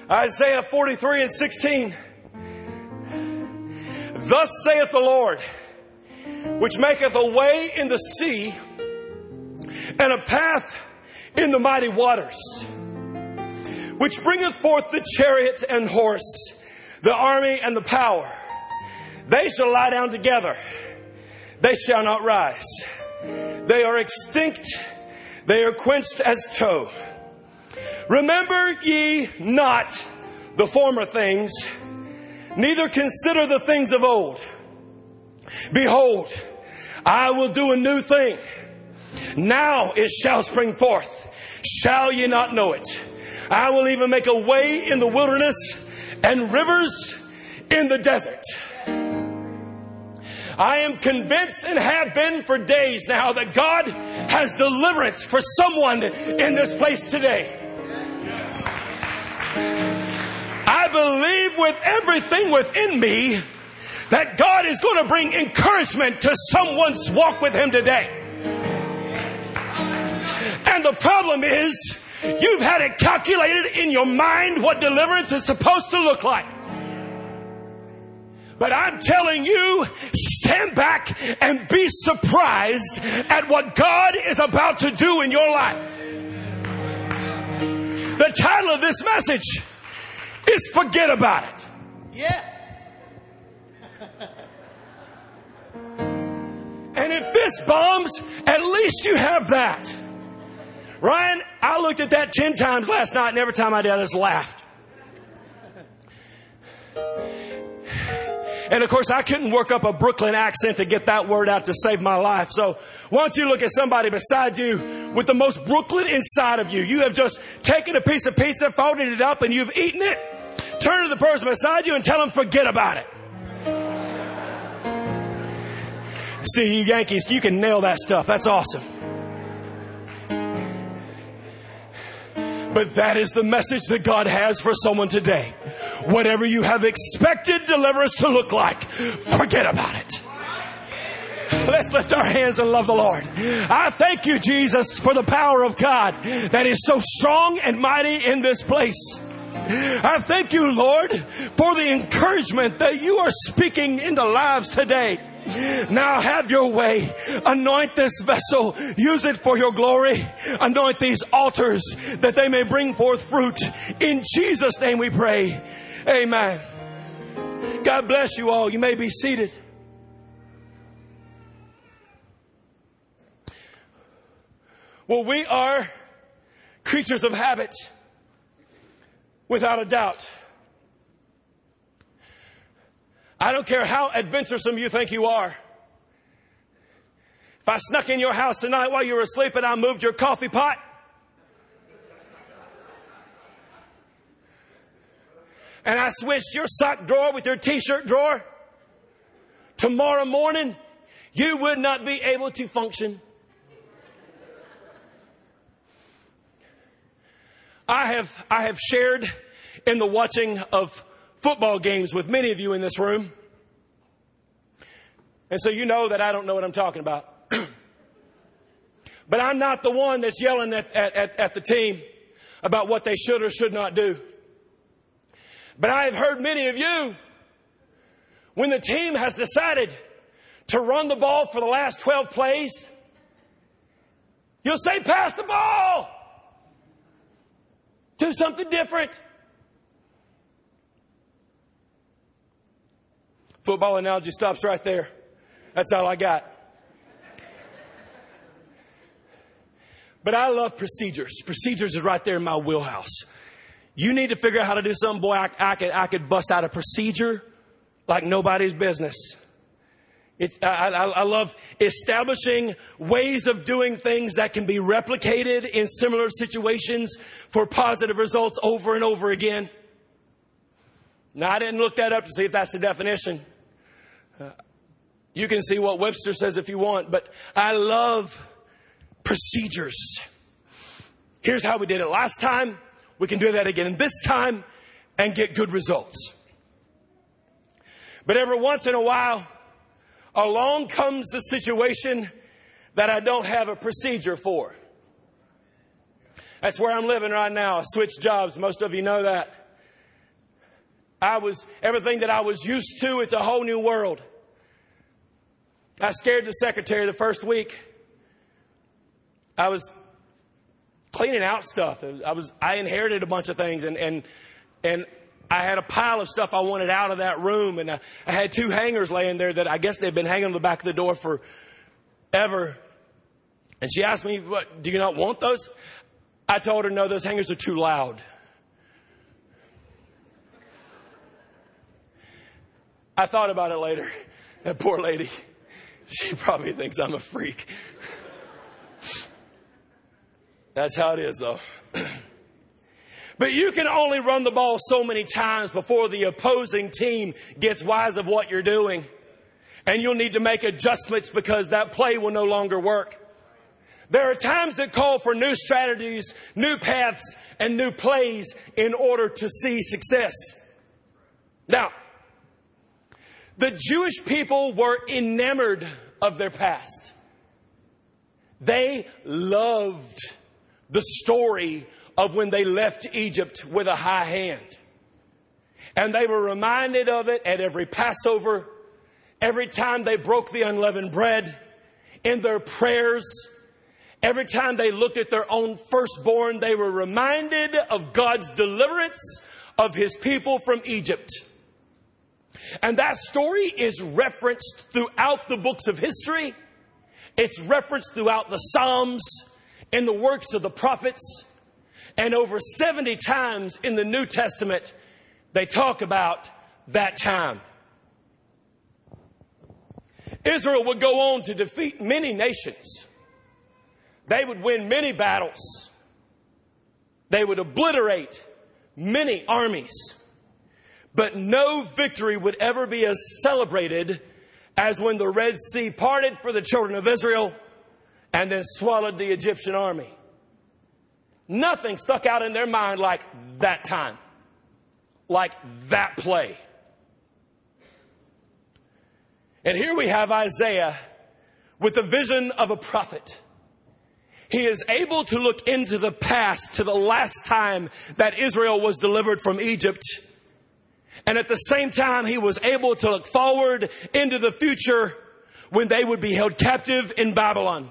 Isaiah 43:16. Thus saith the Lord, which maketh a way in the sea and a path in the mighty waters, which bringeth forth the chariot and horse, the army and the power. They shall lie down together. They shall not rise. They are extinct. They are quenched as tow. Remember ye not the former things, neither consider the things of old. Behold, I will do a new thing. Now it shall spring forth. Shall ye not know it? I will even make a way in the wilderness and rivers in the desert. I am convinced and have been for days now that God has deliverance for someone in this place today. I believe with everything within me that God is going to bring encouragement to someone's walk with Him today. And the problem is, you've had it calculated in your mind what deliverance is supposed to look like. But I'm telling you, stand back and be surprised at what God is about to do in your life. The title of this message is Forget About It. Yeah. And if this bombs, at least you have that. Ryan, I looked at that 10 times last night, and every time I did, I just laughed. And of course, I couldn't work up a Brooklyn accent to get that word out to save my life. So why don't you look at somebody beside you with the most Brooklyn inside of you? You have just taken a piece of pizza, folded it up, and you've eaten it. Turn to the person beside you and tell them, forget about it. See, you Yankees, you can nail that stuff. That's awesome. But that is the message that God has for someone today. Whatever you have expected deliverance to look like, forget about it. Let's lift our hands and love the Lord. I thank you, Jesus, for the power of God that is so strong and mighty in this place. I thank you, Lord, for the encouragement that you are speaking into lives today. Now have your way. Anoint this vessel. Use it for your glory. Anoint these altars that they may bring forth fruit. In Jesus' name we pray. Amen. God bless you all. You may be seated. Well, we are creatures of habit, without a doubt. I don't care how adventuresome you think you are. If I snuck in your house tonight while you were asleep and I moved your coffee pot, and I switched your sock drawer with your t-shirt drawer, tomorrow morning you would not be able to function. I have shared in the watching of football games with many of you in this room. And so you know that I don't know what I'm talking about. But I'm not the one that's yelling at the team about what they should or should not do. But I have heard many of you, when the team has decided to run the ball for the last 12 plays, you'll say, pass the ball. Do something different. Football analogy stops right there. That's all I got. But I love procedures. Procedures is right there in my wheelhouse. You need to figure out how to do something, boy, I could bust out a procedure like nobody's business. I love establishing ways of doing things that can be replicated in similar situations for positive results over and over again. Now, I didn't look that up to see if that's the definition. You can see what Webster says if you want, but I love procedures. Here's how we did it last time. We can do that again this time and get good results. But every once in a while, along comes the situation that I don't have a procedure for. That's where I'm living right now. I switched jobs. Most of you know that. Everything that I was used to, it's a whole new world. I scared the secretary the first week. I was cleaning out stuff. I inherited a bunch of things and I had a pile of stuff I wanted out of that room, and I had 2 hangers laying there that I guess they've been hanging on the back of the door forever. And she asked me, "What, do you not want those?" I told her, "No, those hangers are too loud." I thought about it later. That poor lady, she probably thinks I'm a freak. That's how it is, though. But you can only run the ball so many times before the opposing team gets wise of what you're doing. And you'll need to make adjustments because that play will no longer work. There are times that call for new strategies, new paths, and new plays in order to see success. Now, the Jewish people were enamored of their past. They loved the story of when they left Egypt with a high hand. And they were reminded of it at every Passover, every time they broke the unleavened bread, in their prayers. Every time they looked at their own firstborn, they were reminded of God's deliverance of His people from Egypt. And that story is referenced throughout the books of history. It's referenced throughout the Psalms, in the works of the prophets. And over 70 times in the New Testament, they talk about that time. Israel would go on to defeat many nations. They would win many battles. They would obliterate many armies. But no victory would ever be as celebrated as when the Red Sea parted for the children of Israel and then swallowed the Egyptian army. Nothing stuck out in their mind like that time, like that play. And here we have Isaiah with the vision of a prophet. He is able to look into the past, to the last time that Israel was delivered from Egypt. And at the same time, he was able to look forward into the future when they would be held captive in Babylon.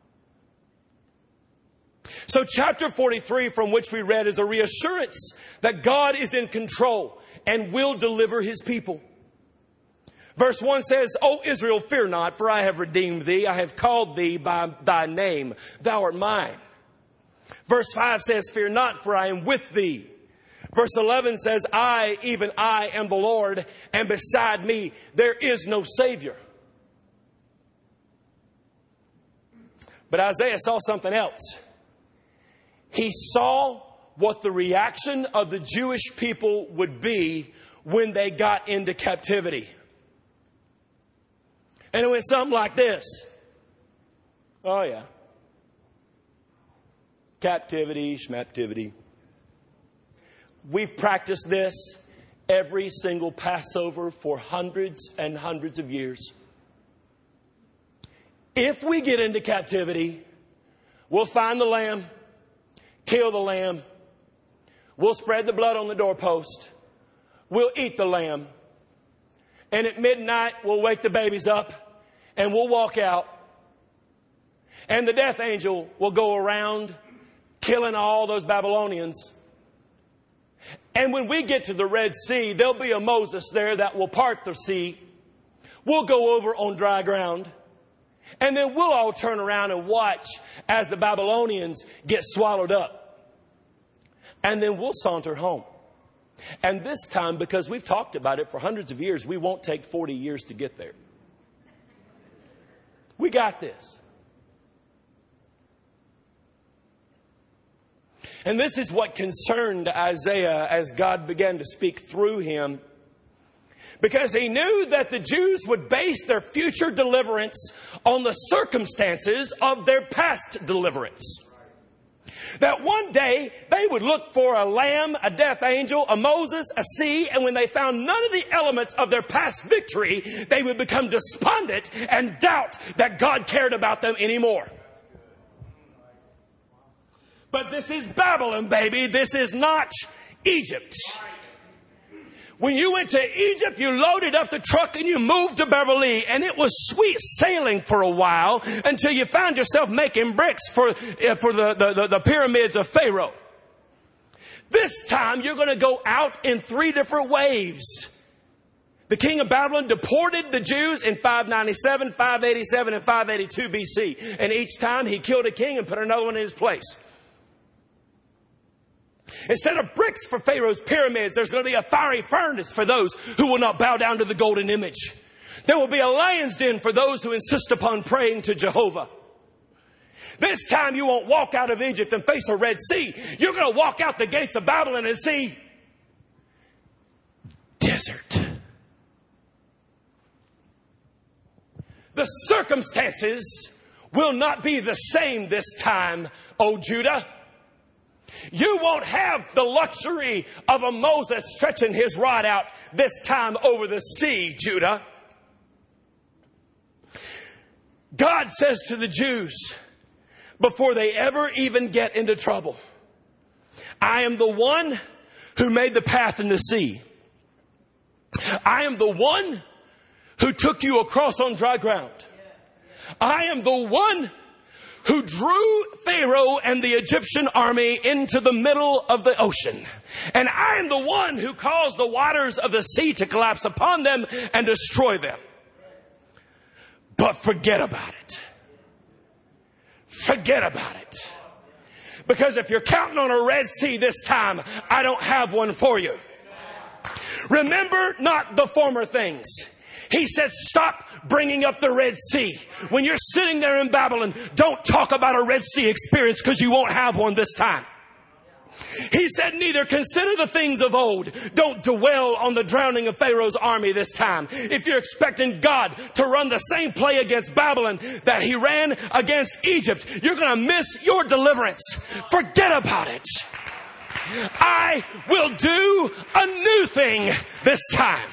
So chapter 43 from which we read is a reassurance that God is in control and will deliver His people. Verse 1 says, "O Israel, fear not, for I have redeemed thee. I have called thee by thy name. Thou art mine." Verse 5 says, "Fear not, for I am with thee." Verse 11 says, "I, even I, am the Lord, and beside me there is no Savior." But Isaiah saw something else. He saw what the reaction of the Jewish people would be when they got into captivity. And it went something like this. Oh yeah. Captivity, schmaptivity. We've practiced this every single Passover for hundreds and hundreds of years. If we get into captivity, we'll find the lamb, kill the lamb, we'll spread the blood on the doorpost, we'll eat the lamb, and at midnight we'll wake the babies up and we'll walk out, and the death angel will go around killing all those Babylonians. And when we get to the Red Sea, there'll be a Moses there that will part the sea. We'll go over on dry ground. And then we'll all turn around and watch as the Babylonians get swallowed up. And then we'll saunter home. And this time, because we've talked about it for hundreds of years, we won't take 40 years to get there. We got this. And this is what concerned Isaiah as God began to speak through him. Because he knew that the Jews would base their future deliverance on the circumstances of their past deliverance. That one day they would look for a lamb, a death angel, a Moses, a sea, and when they found none of the elements of their past victory, they would become despondent and doubt that God cared about them anymore. But this is Babylon, baby. This is not Egypt. When you went to Egypt, you loaded up the truck and you moved to Beverly, and it was sweet sailing for a while until you found yourself making bricks for the pyramids of Pharaoh. This time you're going to go out in 3 different waves. The king of Babylon deported the Jews in 597, 587, and 582 BC. And each time he killed a king and put another one in his place. Instead of bricks for Pharaoh's pyramids, there's going to be a fiery furnace for those who will not bow down to the golden image. There will be a lion's den for those who insist upon praying to Jehovah. This time you won't walk out of Egypt and face a Red Sea. You're going to walk out the gates of Babylon and see desert. The circumstances will not be the same this time, O Judah. You won't have the luxury of a Moses stretching his rod out this time over the sea, Judah. God says to the Jews, before they ever even get into trouble, I am the one who made the path in the sea. I am the one who took you across on dry ground. I am the one who drew Pharaoh and the Egyptian army into the middle of the ocean. And I am the one who caused the waters of the sea to collapse upon them and destroy them. But forget about it. Forget about it. Because if you're counting on a Red Sea this time, I don't have one for you. Remember not the former things. He said, stop bringing up the Red Sea. When you're sitting there in Babylon, don't talk about a Red Sea experience because you won't have one this time. He said, neither consider the things of old. Don't dwell on the drowning of Pharaoh's army this time. If you're expecting God to run the same play against Babylon that he ran against Egypt, you're going to miss your deliverance. Forget about it. I will do a new thing this time.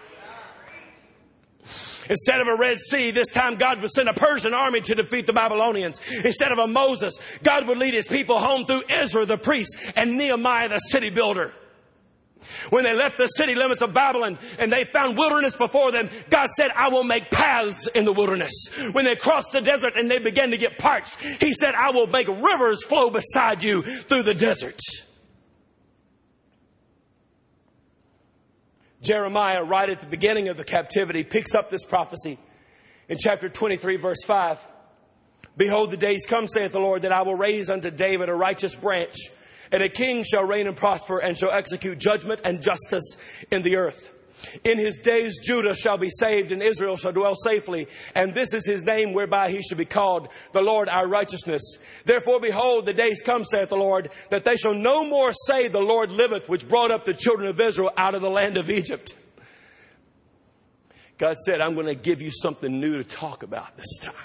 Instead of a Red Sea, this time God would send a Persian army to defeat the Babylonians. Instead of a Moses, God would lead his people home through Ezra the priest and Nehemiah the city builder. When they left the city limits of Babylon and they found wilderness before them, God said, I will make paths in the wilderness. When they crossed the desert and they began to get parched, he said, I will make rivers flow beside you through the desert. Jeremiah, right at the beginning of the captivity, picks up this prophecy in chapter 23, verse 5. Behold, the days come, saith the Lord, that I will raise unto David a righteous branch, and a king shall reign and prosper, and shall execute judgment and justice in the earth. In his days Judah shall be saved, and Israel shall dwell safely. And this is his name whereby he shall be called, the Lord our righteousness. Therefore, behold, the days come, saith the Lord, that they shall no more say, the Lord liveth, which brought up the children of Israel out of the land of Egypt. God said, I'm going to give you something new to talk about this time.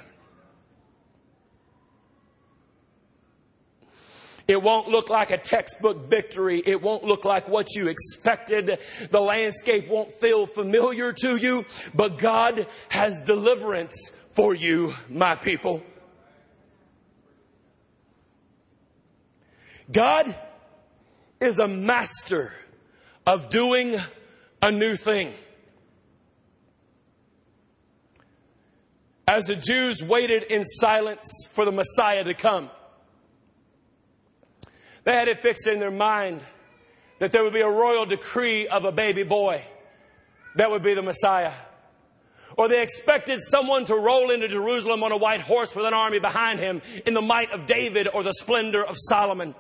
It won't look like a textbook victory. It won't look like what you expected. The landscape won't feel familiar to you. But God has deliverance for you, my people. God is a master of doing a new thing. As the Jews waited in silence for the Messiah to come, they had it fixed in their mind that there would be a royal decree of a baby boy that would be the Messiah. Or they expected someone to roll into Jerusalem on a white horse with an army behind him in the might of David or the splendor of Solomon.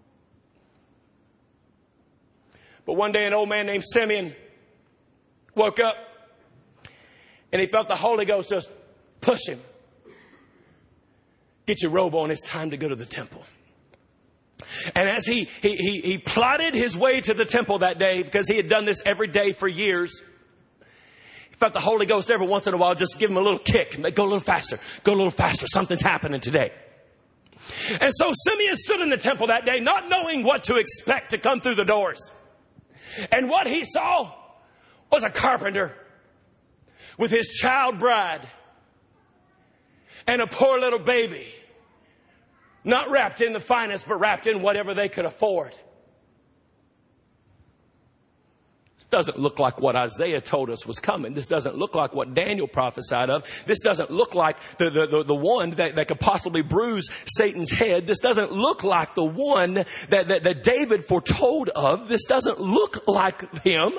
But one day an old man named Simeon woke up and he felt the Holy Ghost just push him. Get your robe on, it's time to go to the temple. And as he plodded his way to the temple that day, because he had done this every day for years, he felt the Holy Ghost every once in a while just give him a little kick. Go a little faster. Go a little faster. Something's happening today. And so Simeon stood in the temple that day, not knowing what to expect to come through the doors. And what he saw was a carpenter with his child bride and a poor little baby. Not wrapped in the finest, but wrapped in whatever they could afford. Doesn't look like what Isaiah told us was coming. This doesn't look like what Daniel prophesied of. This doesn't look like the one that could possibly bruise Satan's head. This doesn't look like the one that David foretold of. This doesn't look like him.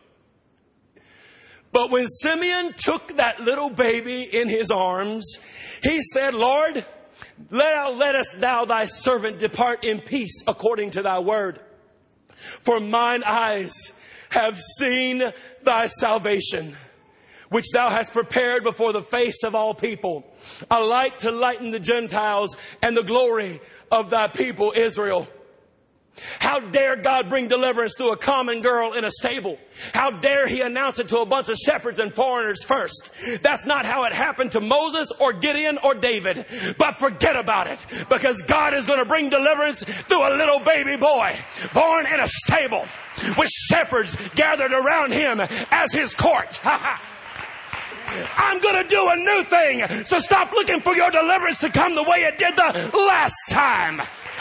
But when Simeon took that little baby in his arms, he said, Lord, let us now thy servant depart in peace according to thy word. For mine eyes have seen thy salvation, which thou hast prepared before the face of all people, a light to lighten the Gentiles and the glory of thy people Israel. How dare God bring deliverance through a common girl in a stable? How dare he announce it to a bunch of shepherds and foreigners first? That's not how it happened to Moses or Gideon or David. But forget about it, because God is going to bring deliverance through a little baby boy born in a stable with shepherds gathered around him as his court. I'm going to do a new thing. So stop looking for your deliverance to come the way it did the last time.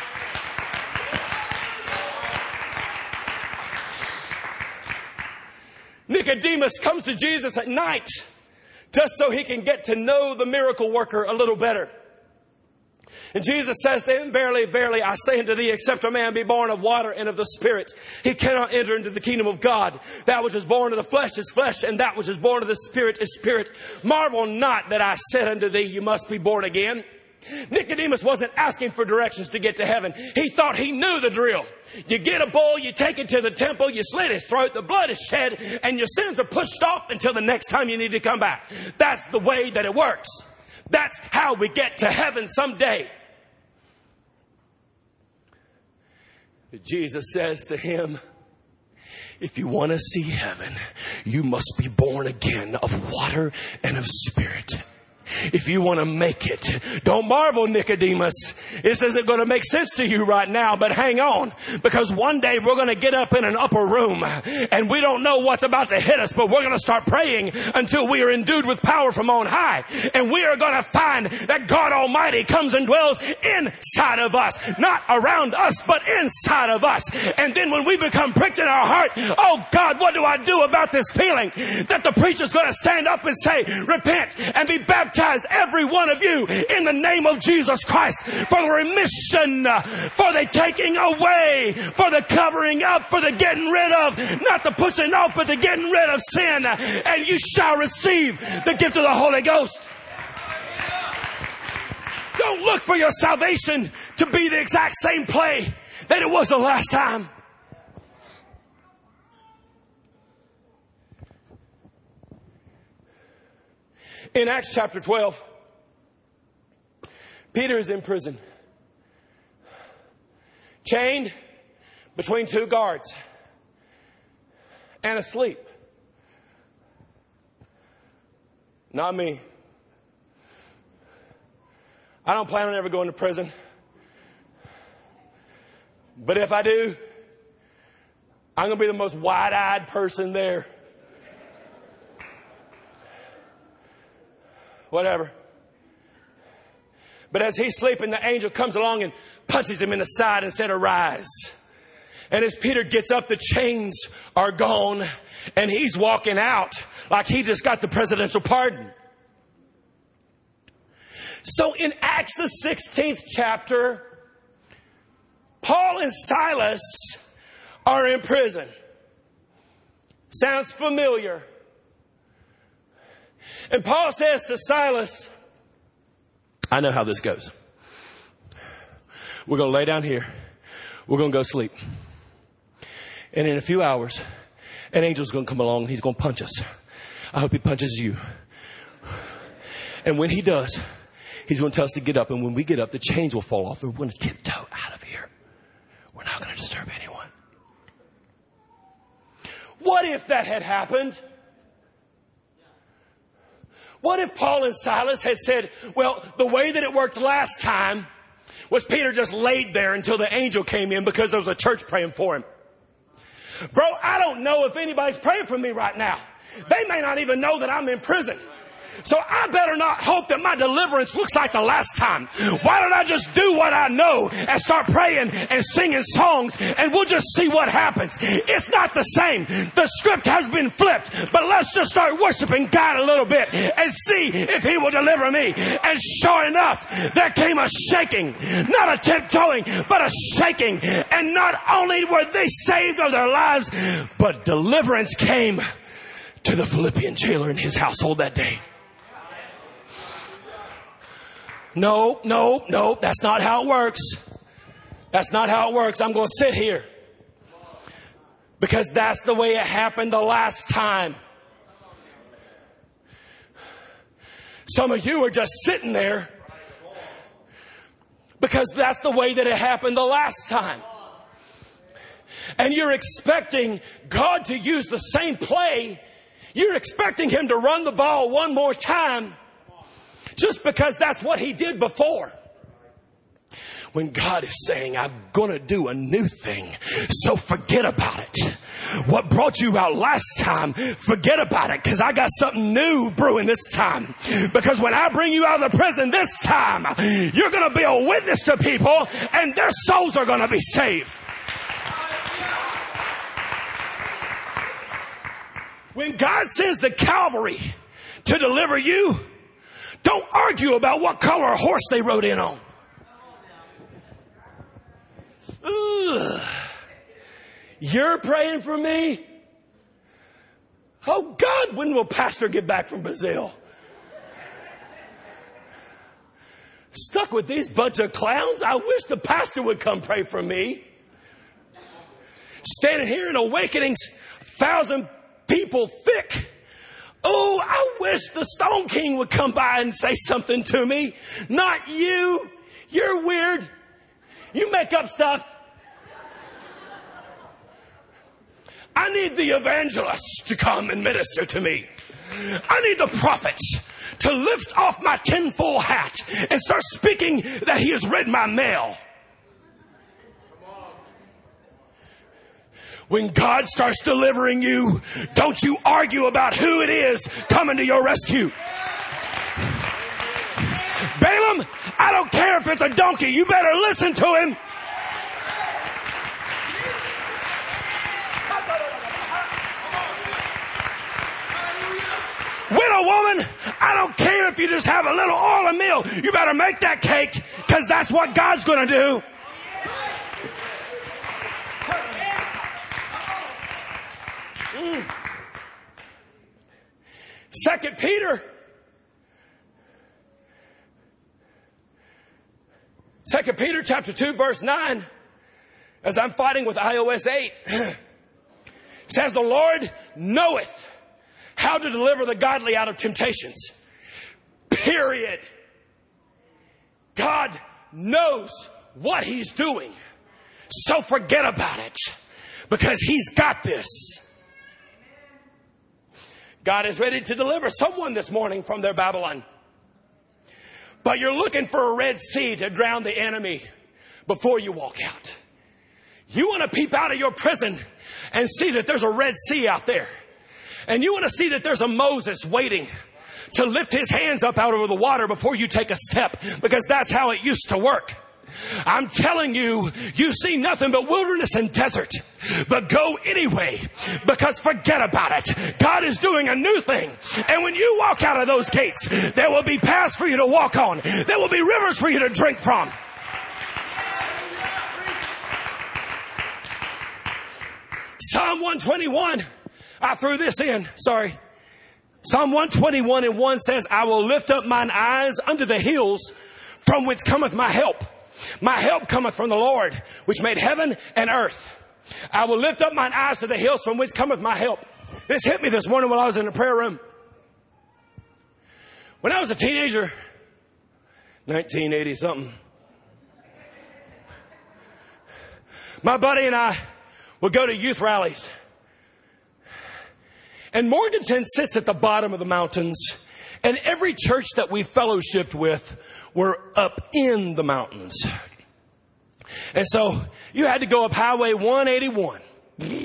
Nicodemus comes to Jesus at night just so he can get to know the miracle worker a little better. And Jesus says to him, Verily, verily, I say unto thee, except a man be born of water and of the Spirit, he cannot enter into the kingdom of God. That which is born of the flesh is flesh, and that which is born of the Spirit is spirit. Marvel not that I said unto thee, you must be born again. Nicodemus wasn't asking for directions to get to heaven. He thought he knew the drill. You get a bull, you take it to the temple, you slit his throat, the blood is shed, and your sins are pushed off until the next time you need to come back. That's the way that it works. That's how we get to heaven someday. Jesus says to him, if you want to see heaven, you must be born again of water and of Spirit. If you want to make it, don't marvel, Nicodemus. This isn't going to make sense to you right now, but hang on, because one day we're going to get up in an upper room and we don't know what's about to hit us, but we're going to start praying until we are endued with power from on high. And we are going to find that God Almighty comes and dwells inside of us, not around us, but inside of us. And then when we become pricked in our heart, oh God, what do I do about this feeling? That the preacher's going to stand up and say, repent and be baptized, every one of you, in the name of Jesus Christ, for the remission, for the taking away, for the covering up, for the getting rid of, not the pushing off, but the getting rid of sin. And you shall receive the gift of the Holy Ghost. Don't look for your salvation to be the exact same play that it was the last time. In Acts chapter 12, Peter is in prison, chained between two guards and asleep. Not me. I don't plan on ever going to prison. But if I do, I'm going to be the most wide-eyed person there. Whatever. But as he's sleeping, the angel comes along and punches him in the side and said, arise. And as Peter gets up, the chains are gone and he's walking out like he just got the presidential pardon. So in Acts the 16th chapter, Paul and Silas are in prison. Sounds familiar. And Paul says to Silas, I know how this goes. We're going to lay down here. We're going to go sleep. And in a few hours, an angel's going to come along and he's going to punch us. I hope he punches you. And when he does, he's going to tell us to get up. And when we get up, the chains will fall off and we're going to tiptoe out of here. We're not going to disturb anyone. What if that had happened? What if Paul and Silas had said, well, the way that it worked last time was Peter just laid there until the angel came in because there was a church praying for him. Bro, I don't know if anybody's praying for me right now. They may not even know that I'm in prison. So I better not hope that my deliverance looks like the last time. Why don't I just do what I know and start praying and singing songs, and we'll just see what happens. It's not the same. The script has been flipped, but let's just start worshiping God a little bit and see if He will deliver me. And sure enough, there came a shaking, not a tiptoeing, but a shaking. And not only were they saved of their lives, but deliverance came to the Philippian jailer in his household that day. No, that's not how it works. That's not how it works. I'm going to sit here because that's the way it happened the last time. Some of you are just sitting there because that's the way that it happened the last time. And you're expecting God to use the same play. You're expecting Him to run the ball one more time just because that's what He did before. When God is saying, I'm going to do a new thing, so forget about it. What brought you out last time, forget about it, because I got something new brewing this time. Because when I bring you out of the prison this time, you're going to be a witness to people, and their souls are going to be saved. When God sends the Calvary to deliver you, don't argue about what color horse they rode in on. Ugh. You're praying for me? Oh God, when will Pastor get back from Brazil? Stuck with these bunch of clowns? I wish the pastor would come pray for me. Standing here in Awakenings, 1,000 people thick. Oh, I wish the Stone King would come by and say something to me. Not you. You're weird. You make up stuff. I need the evangelists to come and minister to me. I need the prophets to lift off my tinfoil hat and start speaking that He has read my mail. When God starts delivering you, don't you argue about who it is coming to your rescue. Balaam, I don't care if it's a donkey. You better listen to him. Widow woman, I don't care if you just have a little oil and meal. You better make that cake, because that's what God's going to do. Second Peter chapter 2 verse 9, as I'm fighting with iOS 8, says the Lord knoweth how to deliver the godly out of temptations. Period. God knows what He's doing. So forget about it, because He's got this. God is ready to deliver someone this morning from their Babylon. But you're looking for a Red Sea to drown the enemy before you walk out. You want to peep out of your prison and see that there's a Red Sea out there. And you want to see that there's a Moses waiting to lift his hands up out over the water before you take a step, because that's how it used to work. I'm telling you, you see nothing but wilderness and desert. But go anyway, because forget about it. God is doing a new thing. And when you walk out of those gates, there will be paths for you to walk on. There will be rivers for you to drink from. Psalm 121. I threw this in. Sorry. Psalm 121:1 says, I will lift up mine eyes unto the hills, from which cometh my help. My help cometh from the Lord, which made heaven and earth. I will lift up mine eyes to the hills, from which cometh my help. This hit me this morning while I was in the prayer room. When I was a teenager, 1980 something, my buddy and I would go to youth rallies. And Morganton sits at the bottom of the mountains. And every church that we fellowshipped with were up in the mountains. And so you had to go up Highway 181.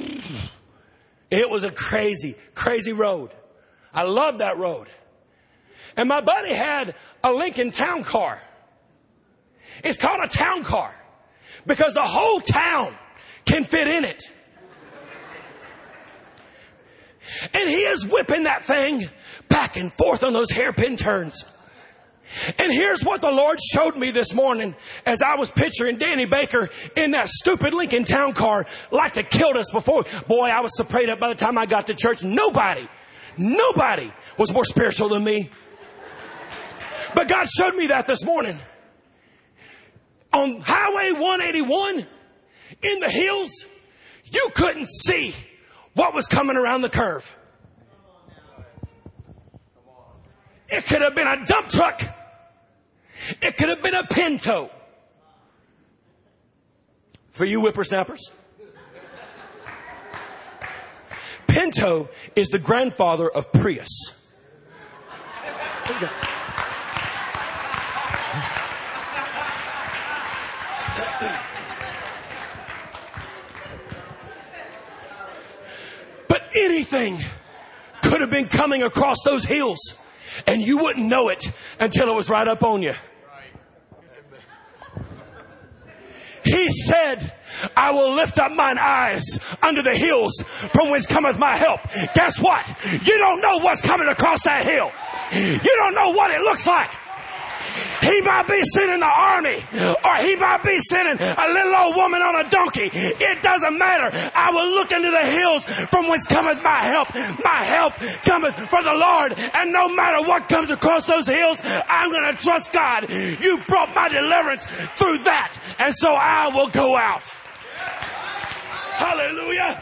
It was a crazy, crazy road. I loved that road. And my buddy had a Lincoln Town Car. It's called a town car because the whole town can fit in it. And he is whipping that thing back and forth on those hairpin turns. And here's what the Lord showed me this morning as I was picturing Danny Baker in that stupid Lincoln Town Car like to killed us before. Boy, I was so prayed up by the time I got to church. Nobody was more spiritual than me. But God showed me that this morning. On Highway 181 in the hills, you couldn't see what was coming around the curve. It could have been a dump truck. It could have been a Pinto. For you whippersnappers. Pinto is the grandfather of Prius. But anything could have been coming across those hills, and you wouldn't know it until it was right up on you. He said, I will lift up mine eyes unto the hills from whence cometh my help. Guess what? You don't know what's coming across that hill. You don't know what it looks like. He might be sending the army, or he might be sending a little old woman on a donkey. It doesn't matter. I will look into the hills from whence cometh my help. My help cometh from the Lord. And no matter what comes across those hills, I'm going to trust God. You brought my deliverance through that. And so I will go out. Hallelujah.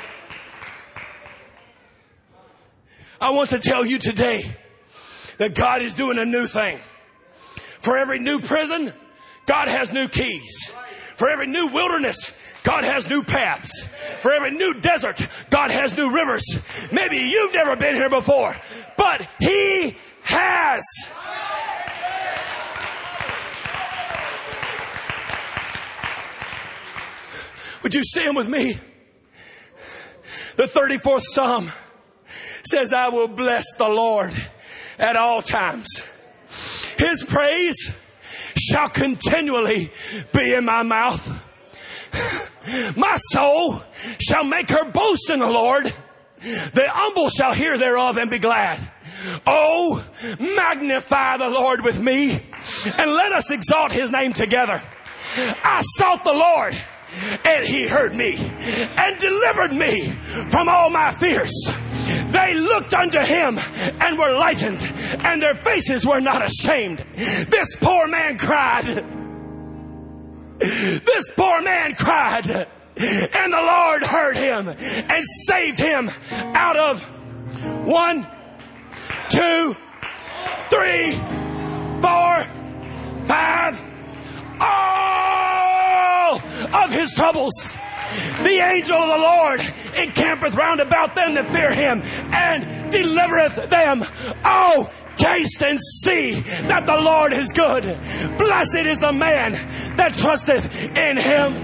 I want to tell you today that God is doing a new thing. For every new prison, God has new keys. For every new wilderness, God has new paths. For every new desert, God has new rivers. Maybe you've never been here before, but He has. Would you stand with me? The 34th Psalm says, I will bless the Lord at all times. His praise shall continually be in my mouth. My soul shall make her boast in the Lord. The humble shall hear thereof and be glad. Oh, magnify the Lord with me, and let us exalt His name together. I sought the Lord, and He heard me and delivered me from all my fears. They looked unto Him and were lightened, and their faces were not ashamed. This poor man cried. This poor man cried, and the Lord heard him and saved him out of 1, 2, 3, 4, 5, all of his troubles. The angel of the Lord encampeth round about them that fear Him, and delivereth them. Oh, taste and see that the Lord is good. Blessed is the man that trusteth in Him.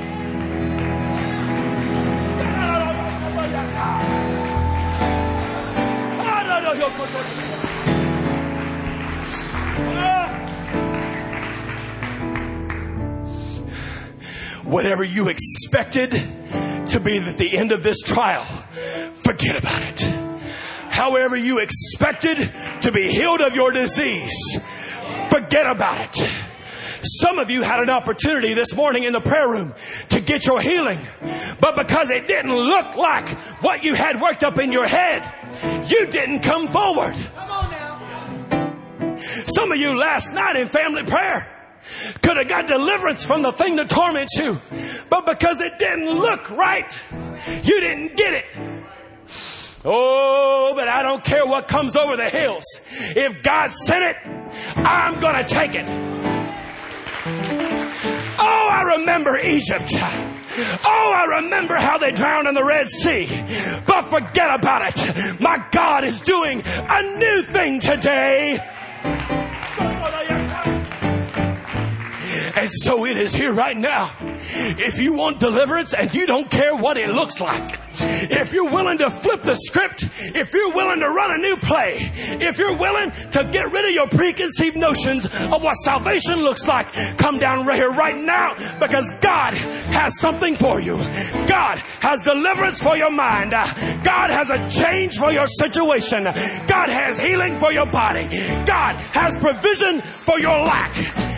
Whatever you expected to be at the end of this trial, forget about it. However you expected to be healed of your disease, forget about it. Some of you had an opportunity this morning in the prayer room to get your healing, but because it didn't look like what you had worked up in your head, you didn't come forward. Come on now. Some of you last night in family prayer could have got deliverance from the thing that torments you, but because it didn't look right, you didn't get it. Oh, but I don't care what comes over the hills. If God sent it, I'm going to take it. Oh, I remember Egypt. Oh, I remember how they drowned in the Red Sea. But forget about it. My God is doing a new thing today. And so it is here right now. If you want deliverance and you don't care what it looks like, if you're willing to flip the script, if you're willing to run a new play, if you're willing to get rid of your preconceived notions of what salvation looks like, come down right here right now, because God has something for you. God has deliverance for your mind. God has a change for your situation. God has healing for your body. God has provision for your lack.